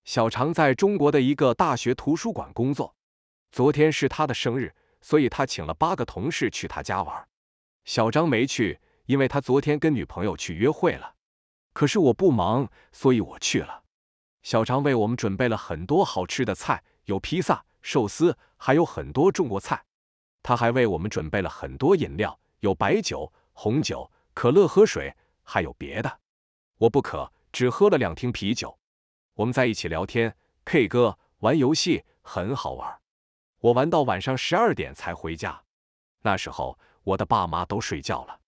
小常在中国的一个大学图书馆工作，昨天是他的生日，所以他请了8个同事去他家玩。小张没去，因为他昨天跟女朋友去约会了。可是我不忙，所以我去了。小常为我们准备了很多好吃的菜，有披萨、寿司，还有很多中国菜。他还为我们准备了很多饮料，有白酒、红酒、可乐和水，还有别的。我不渴，只喝了2听啤酒。我们在一起聊天、K 歌、玩游戏，很好玩。我玩到晚上12点才回家。那时候我的爸妈都睡觉了。